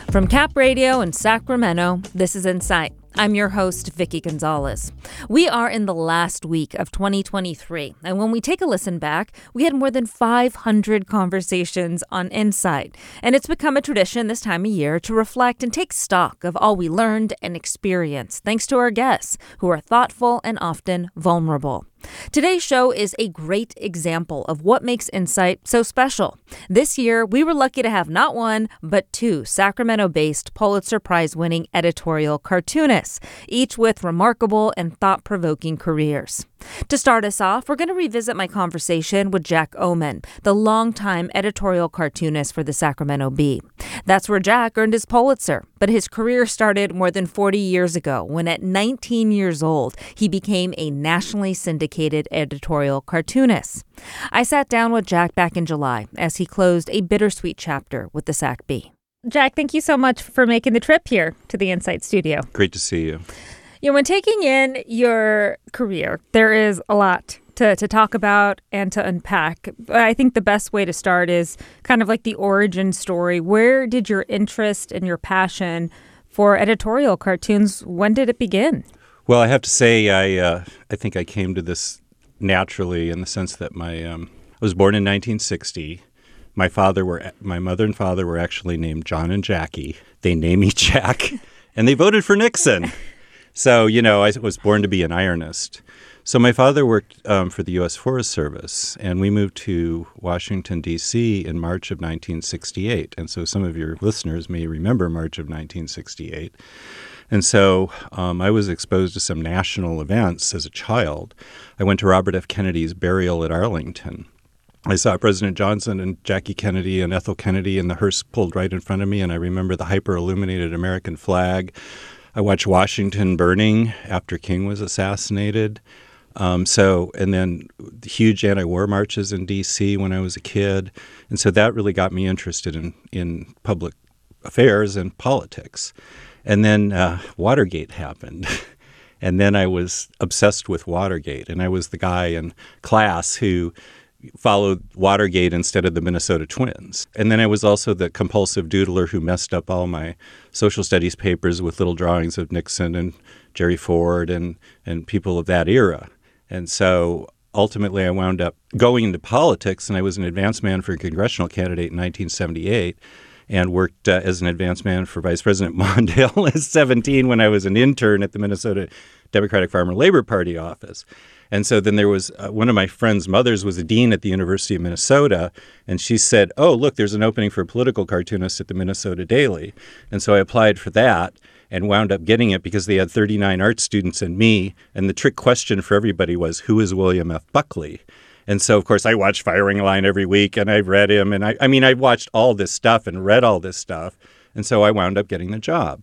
From Cap Radio in Sacramento, this is Insight. I'm your host, Vicky Gonzalez. We are in the last week of 2023, and when we take a listen back, we had more than 500 conversations on Insight, and it's become a tradition this time of year to reflect and take stock of all we learned and experienced, thanks to our guests, who are thoughtful and often vulnerable. Today's show is a great example of what makes Insight so special. This year, we were lucky to have not one, but two Sacramento-based Pulitzer Prize-winning editorial cartoonists, each with remarkable and thought-provoking careers. To start us off, we're going to revisit my conversation with Jack Ohman, the longtime editorial cartoonist for the Sacramento Bee. That's where Jack earned his Pulitzer, but his career started more than 40 years ago when at 19 years old, he became a nationally syndicated editorial cartoonist. I sat down with Jack back in July as he closed a bittersweet chapter with the Sac Bee. Jack, thank you so much for making the trip here to the Insight studio. Great to see you. You know, when taking in your career, there is a lot to talk about and to unpack. I think the best way to start is kind of like the origin story. Where did your interest and your passion for editorial cartoons, when did it begin? Well, I have to say, I think I came to this naturally in the sense that I was born in 1960. My mother and father were actually named John and Jackie. They named me Jack, and they voted for Nixon. So, you know, I was born to be an ironist. So my father worked for the U.S. Forest Service, and we moved to Washington, D.C. in March of 1968. And so some of your listeners may remember March of 1968. And so I was exposed to some national events as a child. I went to Robert F. Kennedy's burial at Arlington. I saw President Johnson and Jackie Kennedy and Ethel Kennedy, and the hearse pulled right in front of me, and I remember the hyper-illuminated American flag. I watched Washington burning after King was assassinated. And then huge anti-war marches in D.C. when I was a kid. And so that really got me interested in public affairs and politics. And then Watergate happened. And then I was obsessed with Watergate. And I was the guy in class who followed Watergate instead of the Minnesota Twins. And then I was also the compulsive doodler who messed up all my social studies papers with little drawings of Nixon and Jerry Ford and people of that era. And so ultimately I wound up going into politics, and I was an advance man for a congressional candidate in 1978 and worked as an advance man for Vice President Mondale at 17 when I was an intern at the Minnesota Democratic Farmer Labor Party office. And so then there was one of my friend's mothers was a dean at the University of Minnesota, and she said, "Oh, look, there's an opening for a political cartoonist at the Minnesota Daily." And so I applied for that and wound up getting it because they had 39 art students and me. And the trick question for everybody was, who is William F. Buckley? And so, of course, I watched Firing Line every week, and I read him. And I watched all this stuff and read all this stuff. And so I wound up getting the job.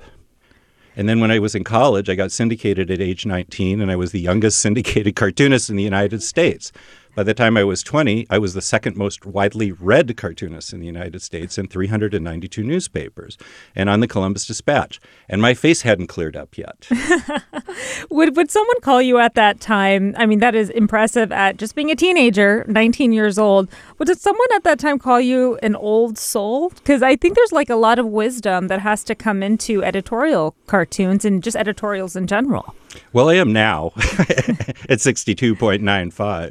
And then when I was in college, I got syndicated at age 19, and I was the youngest syndicated cartoonist in the United States. By the time I was 20, I was the second most widely read cartoonist in the United States in 392 newspapers and on the Columbus Dispatch. And my face hadn't cleared up yet. Would someone call you at that time? I mean, that is impressive at just being a teenager, 19 years old. Would someone at that time call you an old soul? Because I think there's like a lot of wisdom that has to come into editorial cartoons and just editorials in general. Well, I am now at 62.95.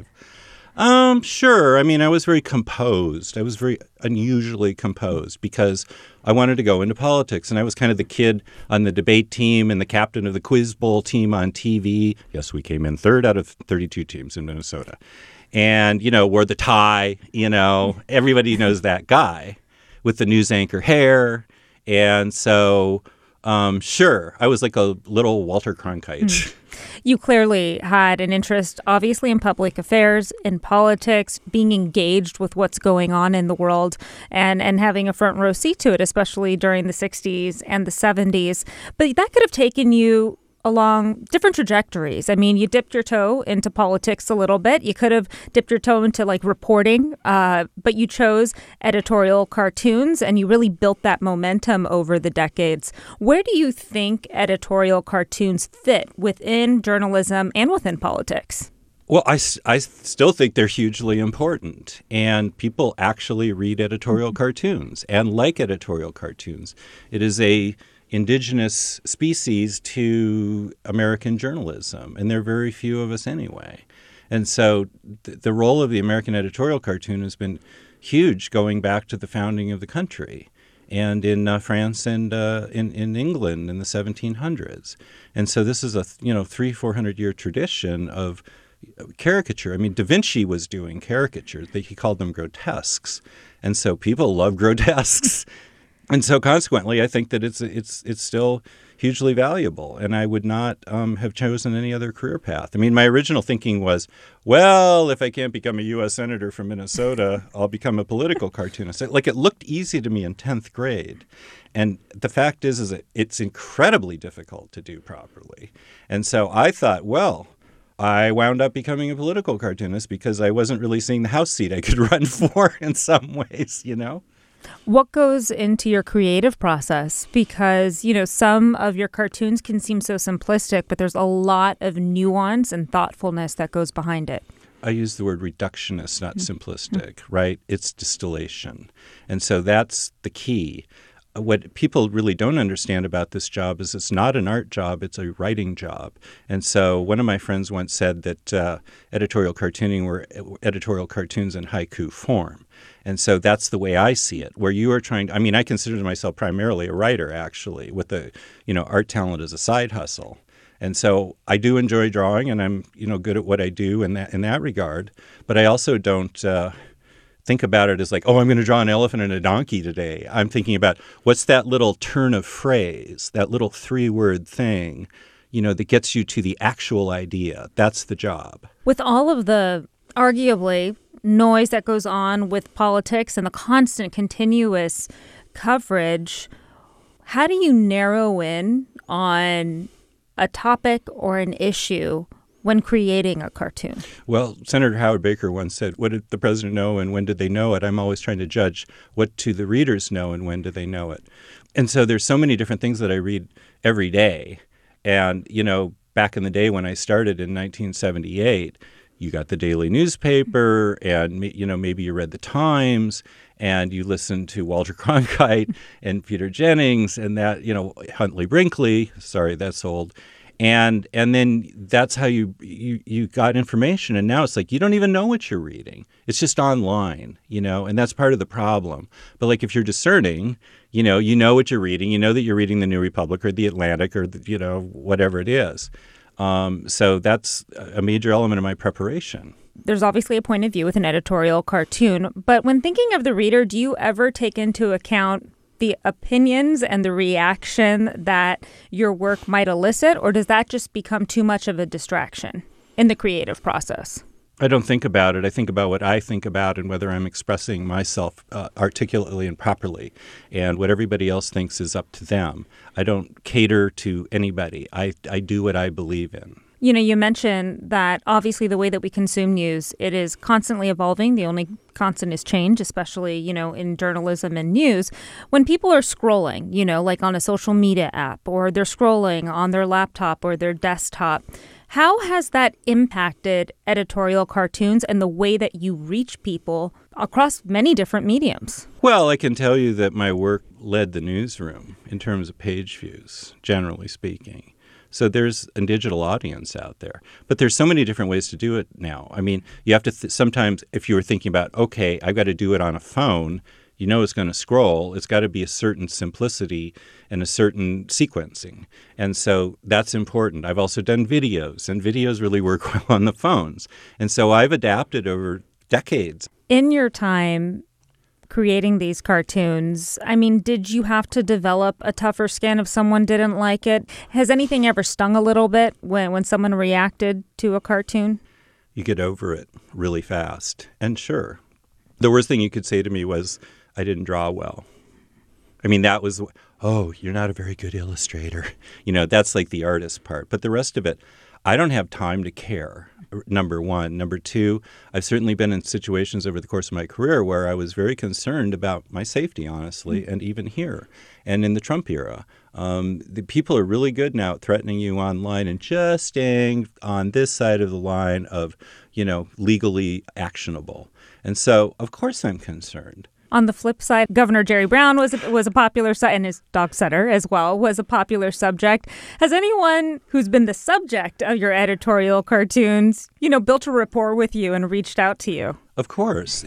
Sure. I mean, I was very composed. I was very unusually composed because I wanted to go into politics. And I was kind of the kid on the debate team and the captain of the Quiz Bowl team on TV. Yes, we came in third out of 32 teams in Minnesota. And, wore the tie, everybody knows that guy with the news anchor hair. And so, sure, I was like a little Walter Cronkite. You clearly had an interest, obviously, in public affairs, in politics, being engaged with what's going on in the world, and having a front row seat to it, especially during the 60s and the 70s. But that could have taken you along different trajectories. I mean, you dipped your toe into politics a little bit. You could have dipped your toe into reporting, but you chose editorial cartoons and you really built that momentum over the decades. Where do you think editorial cartoons fit within journalism and within politics? Well, I still think they're hugely important, and people actually read editorial cartoons and like editorial cartoons. It is a indigenous species to American journalism, and there are very few of us anyway. And so the role of the American editorial cartoon has been huge going back to the founding of the country, and in France and in England in the 1700s. And so this is a 300-400 year tradition of caricature. I mean, Da Vinci was doing caricatures. He called them grotesques. And so people love grotesques. And so consequently, I think that it's still hugely valuable. And I would not have chosen any other career path. I mean, my original thinking was, well, if I can't become a U.S. Senator from Minnesota, I'll become a political cartoonist. Like, it looked easy to me in 10th grade. And the fact is that it's incredibly difficult to do properly. And so I thought, well, I wound up becoming a political cartoonist because I wasn't really seeing the House seat I could run for in some ways, What goes into your creative process? Because, some of your cartoons can seem so simplistic, but there's a lot of nuance and thoughtfulness that goes behind it. I use the word reductionist, not simplistic, right? It's distillation. And so that's the key. What people really don't understand about this job is it's not an art job, it's a writing job. And so one of my friends once said that editorial cartooning were editorial cartoons in haiku form. And so that's the way I see it, where you are trying – I consider myself primarily a writer, actually, with the art talent as a side hustle. And so I do enjoy drawing, and I'm good at what I do in that regard. But I also don't think about it as like, oh, I'm going to draw an elephant and a donkey today. I'm thinking about what's that little turn of phrase, that little 3-word thing, that gets you to the actual idea. That's the job. With all of the arguably noise that goes on with politics and the constant continuous coverage, how do you narrow in on a topic or an issue when creating a cartoon? Well, Senator Howard Baker once said, what did the president know and when did they know it? I'm always trying to judge what do the readers know and when do they know it. And so there's so many different things that I read every day. And, back in the day when I started in 1978, you got the daily newspaper and, maybe you read the Times and you listened to Walter Cronkite and Peter Jennings and that, Huntley Brinkley. Sorry, that's old. And then that's how you got information. And now it's like you don't even know what you're reading. It's just online, and that's part of the problem. But like if you're discerning, you know what you're reading. You know that you're reading the New Republic or the Atlantic or, whatever it is. So that's a major element of my preparation. There's obviously a point of view with an editorial cartoon. But when thinking of the reader, do you ever take into account the opinions and the reaction that your work might elicit, or does that just become too much of a distraction in the creative process? I don't think about it. I think about what I think about and whether I'm expressing myself articulately and properly. And what everybody else thinks is up to them. I don't cater to anybody. I do what I believe in. You mentioned that obviously the way that we consume news, it is constantly evolving. The only constant is change, especially, in journalism and news. When people are scrolling, like on a social media app or they're scrolling on their laptop or their desktop, how has that impacted editorial cartoons and the way that you reach people across many different mediums? Well, I can tell you that my work led the newsroom in terms of page views, generally speaking. So there's a digital audience out there. But there's so many different ways to do it now. You have to sometimes if you were thinking about, okay, I've got to do it on a phone, it's going to scroll. It's got to be a certain simplicity and a certain sequencing. And so that's important. I've also done videos, and videos really work well on the phones. And so I've adapted over decades. In your time creating these cartoons, did you have to develop a tougher skin if someone didn't like it? Has anything ever stung a little bit when someone reacted to a cartoon? You get over it really fast. And sure, the worst thing you could say to me was, I didn't draw well. That was, oh, you're not a very good illustrator. That's like the artist part. But the rest of it, I don't have time to care, number one. Number two, I've certainly been in situations over the course of my career where I was very concerned about my safety, honestly, and even here and in the Trump era. The people are really good now at threatening you online and just staying on this side of the line of, legally actionable. And so, of course, I'm concerned. On the flip side, Governor Jerry Brown was a popular and his dog Sutter as well was a popular subject. Has anyone who's been the subject of your editorial cartoons, built a rapport with you and reached out to you? Of course.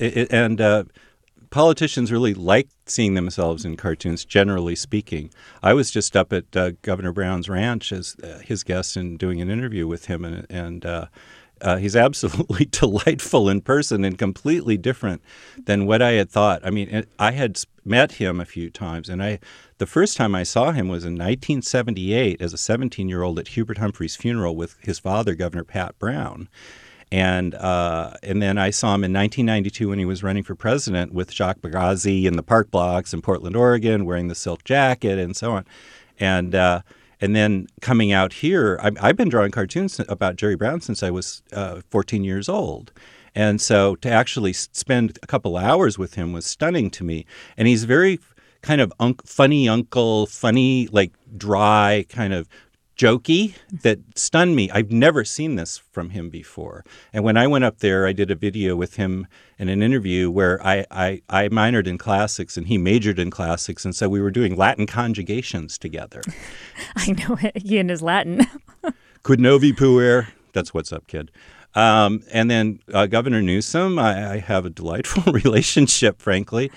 Politicians really like seeing themselves in cartoons, generally speaking. I was just up at Governor Brown's ranch as his guest and doing an interview with him, and he's absolutely delightful in person and completely different than what I had thought. I mean, I had met him a few times, and the first time I saw him was in 1978 as a 17-year-old at Hubert Humphrey's funeral with his father, Governor Pat Brown. And then I saw him in 1992 when he was running for president with Jacques Bagazi in the park blocks in Portland, Oregon, wearing the silk jacket and so on. And then coming out here, I've been drawing cartoons about Jerry Brown since I was 14 years old. And so to actually spend a couple hours with him was stunning to me. And he's very kind of funny uncle, funny, like dry, kind of jokey that stunned me. I've never seen this from him before. And when I went up there, I did a video with him in an interview where I minored in classics and he majored in classics. And so we were doing Latin conjugations together. I know it. He and his Latin. Quid novi puer. That's what's up, kid. And then Governor Newsom, I have a delightful relationship, frankly.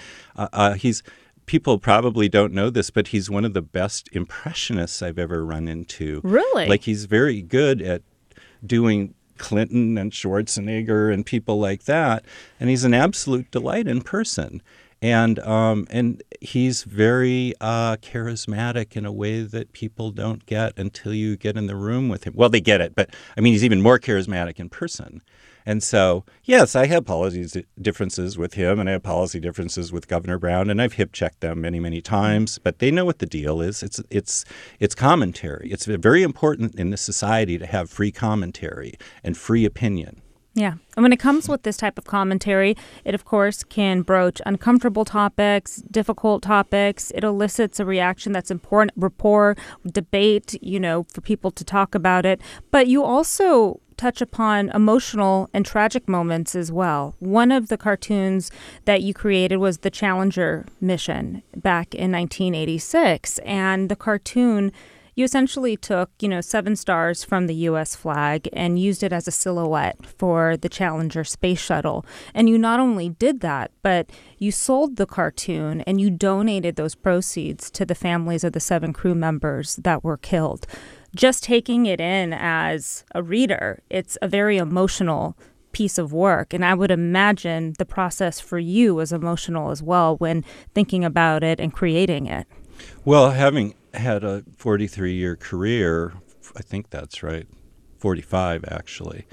People probably don't know this, but he's one of the best impressionists I've ever run into. Really? Like, he's very good at doing Clinton and Schwarzenegger and people like that. And he's an absolute delight in person. And he's very charismatic in a way that people don't get until you get in the room with him. Well, they get it, but I mean, he's even more charismatic in person. And so, yes, I have policy differences with him, and I have policy differences with Governor Brown, and I've hip-checked them many, many times. But they know what the deal is. It's commentary. It's very important in this society to have free commentary and free opinion. Yeah. And when it comes with this type of commentary, it, of course, can broach uncomfortable topics, difficult topics. It elicits a reaction that's important, rapport, debate, for people to talk about it. But you also touch upon emotional and tragic moments as well. One of the cartoons that you created was the Challenger mission back in 1986. And the cartoon, you essentially took, 7 stars from the U.S. flag and used it as a silhouette for the Challenger space shuttle. And you not only did that, but you sold the cartoon and you donated those proceeds to the families of the 7 crew members that were killed. Just taking it in as a reader, it's a very emotional piece of work. And I would imagine the process for you was emotional as well when thinking about it and creating it. Well, having had a 43-year career, I think that's right, 45 actually,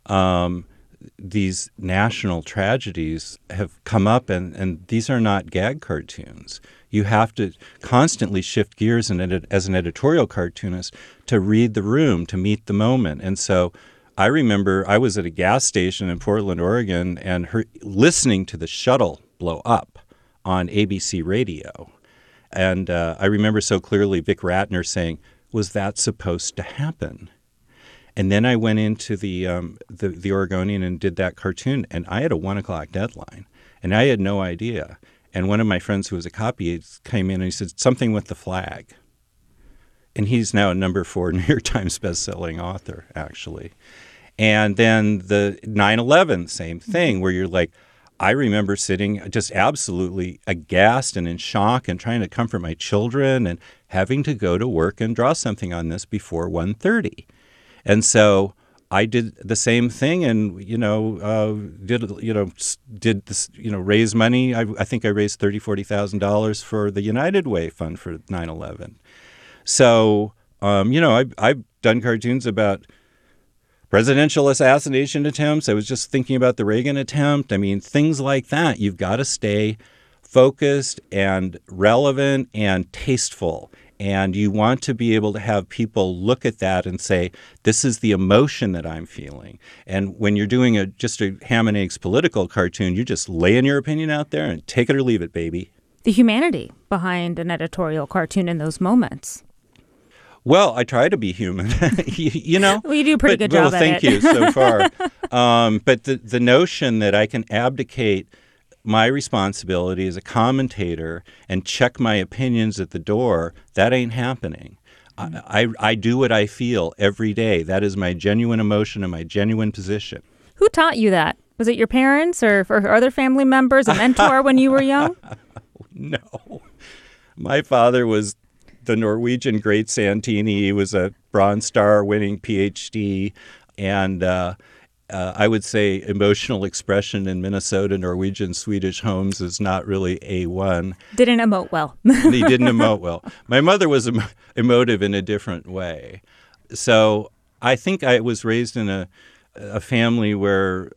these national tragedies have come up, and these are not gag cartoons. You have to constantly shift gears as an editorial cartoonist to read the room, to meet the moment. And so I remember I was at a gas station in Portland, Oregon, and listening to the shuttle blow up on ABC radio. And I remember so clearly Vic Ratner saying, "Was that supposed to happen?" And then I went into the Oregonian and did that cartoon, and I had a 1 o'clock deadline, and I had no idea. And one of my friends who was a copyist came in and he said, "Something with the flag." And he's now a number 4 New York Times bestselling author, actually. And then the 9/11, same thing, where you're like, I remember sitting just absolutely aghast and in shock and trying to comfort my children and having to go to work and draw something on this before 1:30. And so I did the same thing and, did this, raise money. I think I raised $30,000-$40,000 for the United Way Fund for 9/11. So, I've done cartoons about presidential assassination attempts. I was just thinking about the Reagan attempt. I mean, things like that. You've got to stay focused and relevant and tasteful. And you want to be able to have people look at that and say, this is the emotion that I'm feeling. And when you're doing just a ham and eggs political cartoon, you just laying your opinion out there and take it or leave it, baby. The humanity behind an editorial cartoon in those moments. Well, I try to be human, you know. Well, you do a pretty good job at thank you so far. But the notion that I can abdicate my responsibility as a commentator and check my opinions at the door, that ain't happening. I do what I feel every day. That is my genuine emotion and my genuine position. Who taught you that? Was it your parents or other family members, a mentor when you were young? No. My father was the Norwegian great Santini. He was a Bronze Star winning PhD. And I would say emotional expression in Minnesota, Norwegian, Swedish homes is not really A1. Didn't emote well. He didn't emote well. My mother was emotive in a different way. So I think I was raised in a family where,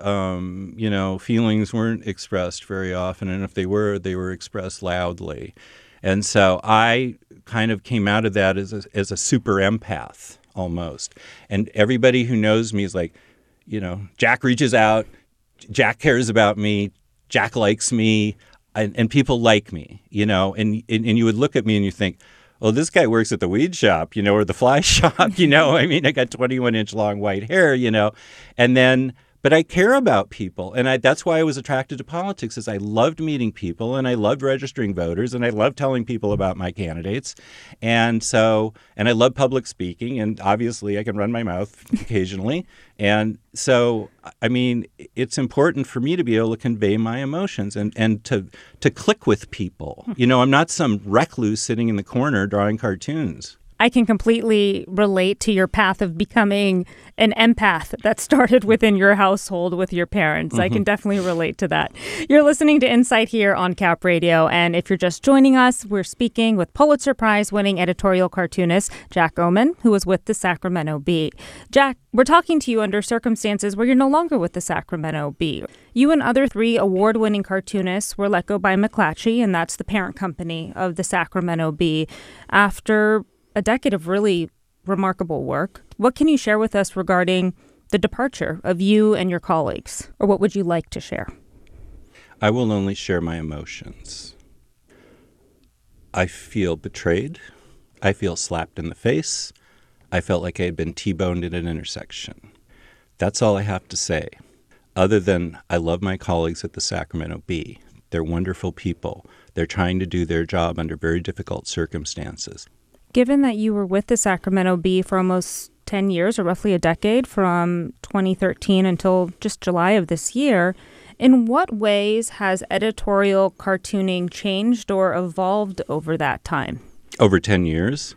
feelings weren't expressed very often. And if they were expressed loudly. And so I kind of came out of that as a super empath almost. And everybody who knows me is like, Jack reaches out, Jack cares about me, Jack likes me, and people like me, and you would look at me and you think, well, this guy works at the weed shop, or the fly shop, I mean, I got 21-inch long white hair, and then, but I care about people. And that's why I was attracted to politics, is I loved meeting people and I loved registering voters and I loved telling people about my candidates. And I love public speaking, and obviously I can run my mouth occasionally. And so, I mean, it's important for me to be able to convey my emotions and to click with people. I'm not some recluse sitting in the corner drawing cartoons. I can completely relate to your path of becoming an empath that started within your household with your parents. I can definitely relate to that. You're listening to Insight here on Cap Radio, and if you're just joining us, we're speaking with Pulitzer Prize-winning editorial cartoonist Jack Ohman, who was with the Sacramento Bee. Jack, we're talking to you under circumstances where you're no longer with the Sacramento Bee. You and other 3 award-winning cartoonists were let go by McClatchy, and that's the parent company of the Sacramento Bee, after a decade of really remarkable work. What can you share with us regarding the departure of you and your colleagues? Or what would you like to share? I will only share my emotions. I feel betrayed. I feel slapped in the face. I felt like I had been T-boned at an intersection. That's all I have to say. Other than I love my colleagues at the Sacramento Bee. They're wonderful people. They're trying to do their job under very difficult circumstances. Given that you were with the Sacramento Bee for almost 10 years, or roughly a decade, from 2013 until just July of this year, in what ways has editorial cartooning changed or evolved over that time? Over 10 years?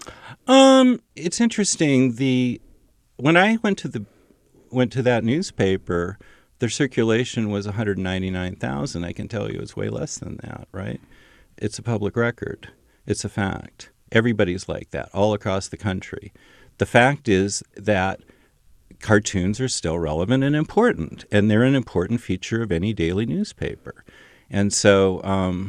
It's interesting. When I went to that newspaper, their circulation was 199,000. I can tell you it's way less than that, right? It's a public record. It's a fact. Everybody's like that all across the country. The fact is that cartoons are still relevant and important, and they're an important feature of any daily newspaper. And so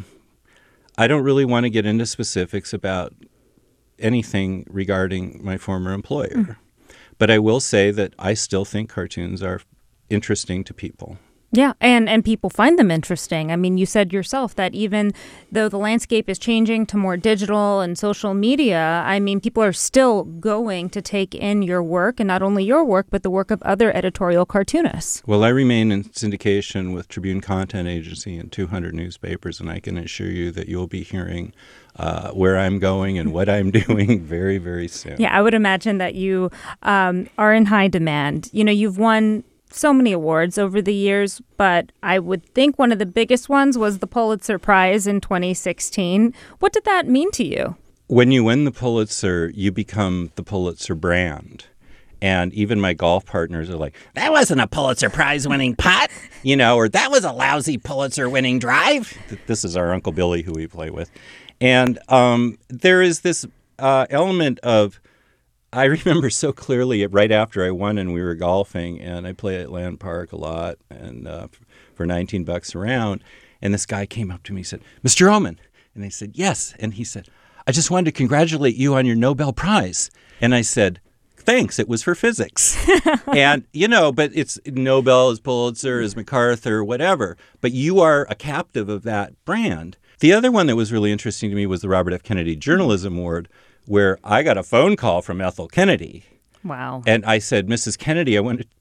I don't really want to get into specifics about anything regarding my former employer. But I will say that I still think cartoons are interesting to people. Yeah, and people find them interesting. I mean, you said yourself that even though the landscape is changing to more digital and social media, I mean, people are still going to take in your work, and not only your work, but the work of other editorial cartoonists. Well, I remain in syndication with Tribune Content Agency and 200 newspapers, and I can assure you that you'll be hearing where I'm going and what I'm doing very, very soon. Yeah, I would imagine that you are in high demand. You've won so many awards over the years, but I would think one of the biggest ones was the Pulitzer Prize in 2016. What did that mean to you? When you win the Pulitzer, you become the Pulitzer brand. And even my golf partners are like, that wasn't a Pulitzer Prize-winning putt, or that was a lousy Pulitzer-winning drive. This is our Uncle Billy who we play with. And there is this element of, I remember so clearly right after I won and we were golfing, and I play at Land Park a lot and for $19 a round. And this guy came up to me and said, Mr. Ohman. And I said, yes. And he said, I just wanted to congratulate you on your Nobel Prize. And I said, thanks, it was for physics. And, but it's Nobel is Pulitzer, is MacArthur, whatever. But you are a captive of that brand. The other one that was really interesting to me was the Robert F. Kennedy Journalism Award, where I got a phone call from Ethel Kennedy. Wow. And I said, Mrs. Kennedy, I want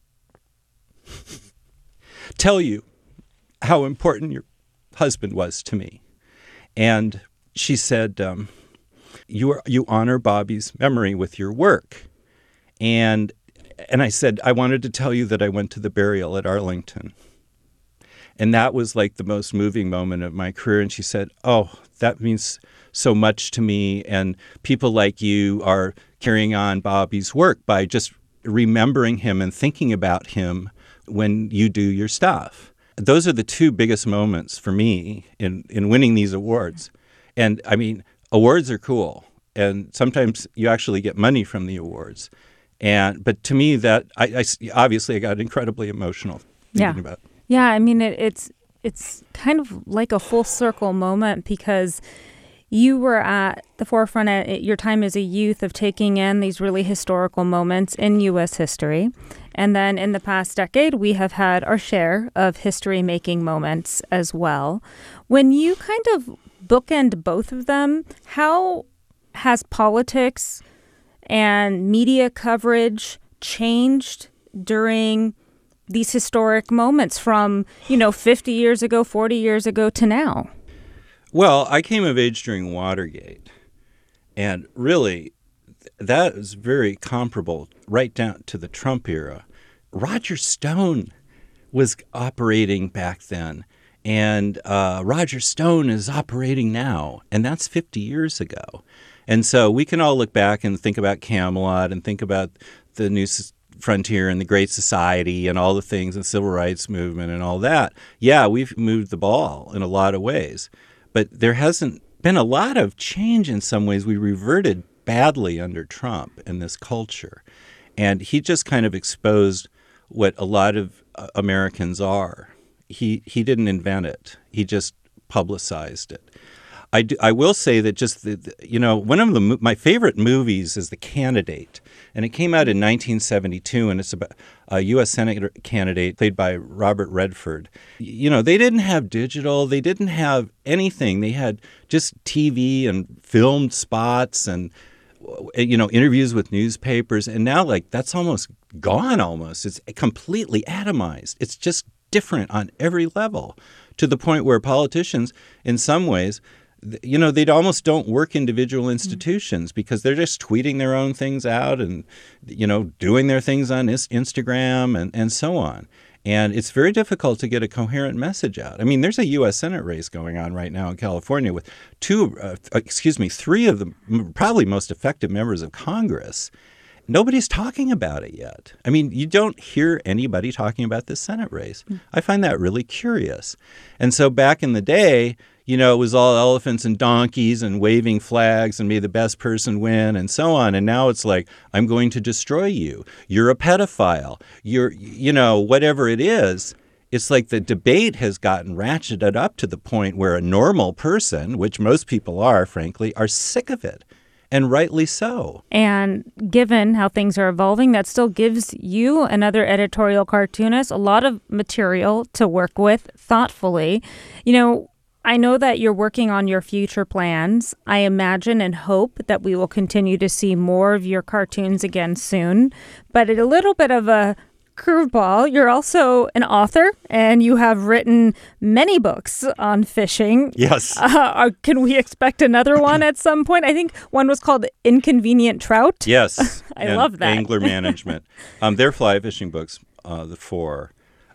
to tell you how important your husband was to me. And she said, you honor Bobby's memory with your work. And I said, I wanted to tell you that I went to the burial at Arlington. And that was like the most moving moment of my career. And she said, oh, that means so much to me. And people like you are carrying on Bobby's work by just remembering him and thinking about him when you do your stuff. Those are the two biggest moments for me in winning these awards. And I mean, awards are cool. And sometimes you actually get money from the awards. But to me, that I obviously I got incredibly emotional thinking about it. Yeah, I mean, it's kind of like a full circle moment because you were at the forefront at your time as a youth of taking in these really historical moments in U.S. history. And then in the past decade, we have had our share of history-making moments as well. When you kind of bookend both of them, how has politics and media coverage changed during these historic moments from, 50 years ago, 40 years ago to now? Well, I came of age during Watergate. And really, that is very comparable right down to the Trump era. Roger Stone was operating back then. And Roger Stone is operating now. And that's 50 years ago. And so we can all look back and think about Camelot and think about the New Frontier and the Great Society and all the things, and Civil Rights Movement and all that. Yeah, we've moved the ball in a lot of ways. But there hasn't been a lot of change in some ways. We reverted badly under Trump and this culture. And he just kind of exposed what a lot of Americans are. He didn't invent it. He just publicized it. I will say that just one of my favorite movies is The Candidate, and it came out in 1972, and it's about a U.S. Senate candidate played by Robert Redford. They didn't have digital, they didn't have anything. They had just TV and filmed spots and interviews with newspapers, and now that's almost gone. It's completely atomized. It's just different on every level, to the point where politicians, in some ways, they almost don't work individual institutions because they're just tweeting their own things out and, doing their things on Instagram and so on. And it's very difficult to get a coherent message out. I mean, there's a U.S. Senate race going on right now in California with three of the probably most effective members of Congress. Nobody's talking about it yet. I mean, you don't hear anybody talking about this Senate race. I find that really curious. And so back in the day, it was all elephants and donkeys and waving flags and may the best person win and so on. And now it's like, I'm going to destroy you. You're a pedophile. You're, whatever it is. It's like the debate has gotten ratcheted up to the point where a normal person, which most people are, frankly, are sick of it. And rightly so. And given how things are evolving, that still gives you, another editorial cartoonist, a lot of material to work with thoughtfully. I know that you're working on your future plans. I imagine and hope that we will continue to see more of your cartoons again soon. But a little bit of a curveball, you're also an author, and you have written many books on fishing. Yes. Can we expect another one at some point? I think one was called Inconvenient Trout. Yes. I love that. Angler management. They're fly fishing books, the four.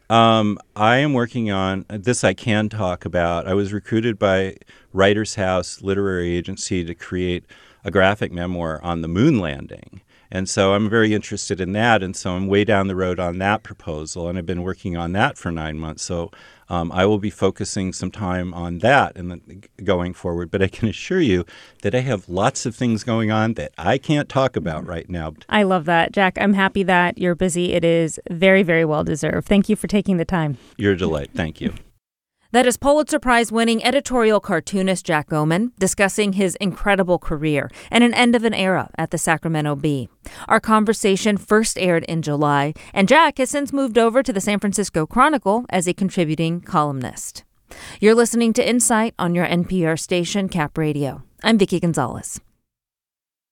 I am working on this. I can talk about. I was recruited by Writers House Literary Agency to create a graphic memoir on the moon landing. And so I'm very interested in that. And so I'm way down the road on that proposal. And I've been working on that for 9 months. So I will be focusing some time on that going forward. But I can assure you that I have lots of things going on that I can't talk about right now. I love that, Jack. I'm happy that you're busy. It is very, very well deserved. Thank you for taking the time. You're a delight. Thank you. That is Pulitzer Prize-winning editorial cartoonist Jack Goman discussing his incredible career and an end of an era at the Sacramento Bee. Our conversation first aired in July, and Jack has since moved over to the San Francisco Chronicle as a contributing columnist. You're listening to Insight on your NPR station, Cap Radio. I'm Vicki Gonzalez.